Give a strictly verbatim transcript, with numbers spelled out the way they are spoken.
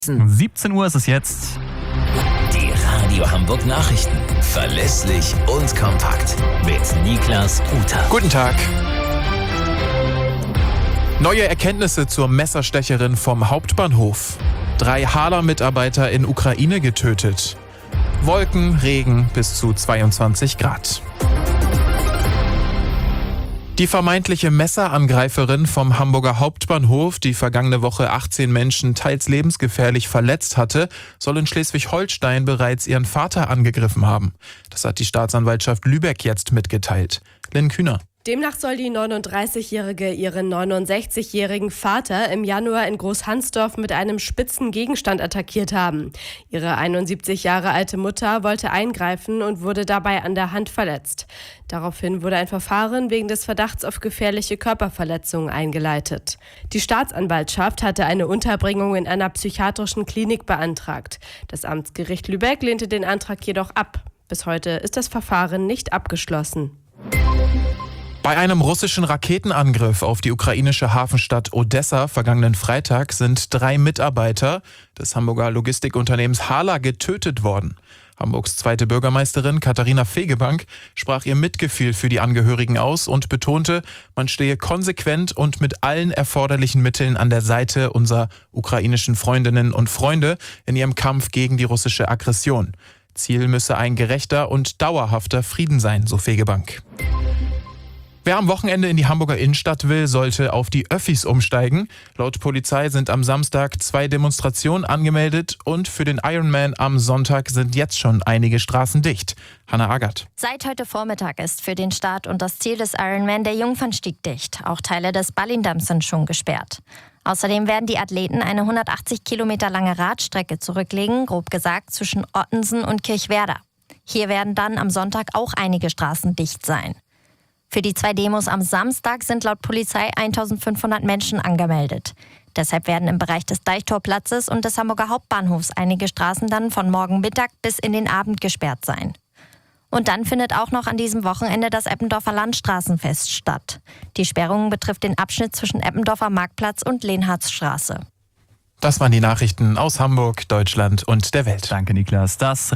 siebzehn Uhr ist es jetzt. Die Radio Hamburg Nachrichten. Verlässlich und kompakt. Mit Niklas Uter. Guten Tag. Neue Erkenntnisse zur Messerstecherin vom Hauptbahnhof. Drei Hala-Mitarbeiter in Ukraine getötet. Wolken, Regen bis zu zweiundzwanzig Grad. Die vermeintliche Messerangreiferin vom Hamburger Hauptbahnhof, die vergangene Woche achtzehn Menschen teils lebensgefährlich verletzt hatte, soll in Schleswig-Holstein bereits ihren Vater angegriffen haben. Das hat die Staatsanwaltschaft Lübeck jetzt mitgeteilt. Lynn Kühner. Demnach soll die neununddreißigjährige ihren neunundsechzigjährigen Vater im Januar in Großhansdorf mit einem spitzen Gegenstand attackiert haben. Ihre einundsiebzig Jahre alte Mutter wollte eingreifen und wurde dabei an der Hand verletzt. Daraufhin wurde ein Verfahren wegen des Verdachts auf gefährliche Körperverletzung eingeleitet. Die Staatsanwaltschaft hatte eine Unterbringung in einer psychiatrischen Klinik beantragt. Das Amtsgericht Lübeck lehnte den Antrag jedoch ab. Bis heute ist das Verfahren nicht abgeschlossen. Bei einem russischen Raketenangriff auf die ukrainische Hafenstadt Odessa vergangenen Freitag sind drei Mitarbeiter des Hamburger Logistikunternehmens Hala getötet worden. Hamburgs zweite Bürgermeisterin Katharina Fegebank sprach ihr Mitgefühl für die Angehörigen aus und betonte, man stehe konsequent und mit allen erforderlichen Mitteln an der Seite unserer ukrainischen Freundinnen und Freunde in ihrem Kampf gegen die russische Aggression. Ziel müsse ein gerechter und dauerhafter Frieden sein, so Fegebank. Wer am Wochenende in die Hamburger Innenstadt will, sollte auf die Öffis umsteigen. Laut Polizei sind am Samstag zwei Demonstrationen angemeldet und für den Ironman am Sonntag sind jetzt schon einige Straßen dicht. Hannah Agert. Seit heute Vormittag ist für den Start und das Ziel des Ironman der Jungfernstieg dicht. Auch Teile des Ballindamms sind schon gesperrt. Außerdem werden die Athleten eine hundertachtzig Kilometer lange Radstrecke zurücklegen, grob gesagt zwischen Ottensen und Kirchwerder. Hier werden dann am Sonntag auch einige Straßen dicht sein. Für die zwei Demos am Samstag sind laut Polizei eintausendfünfhundert Menschen angemeldet. Deshalb werden im Bereich des Deichtorplatzes und des Hamburger Hauptbahnhofs einige Straßen dann von morgen Mittag bis in den Abend gesperrt sein. Und dann findet auch noch an diesem Wochenende das Eppendorfer Landstraßenfest statt. Die Sperrung betrifft den Abschnitt zwischen Eppendorfer Marktplatz und Lenhardsstraße. Das waren die Nachrichten aus Hamburg, Deutschland und der Welt. Danke, Niklas. Das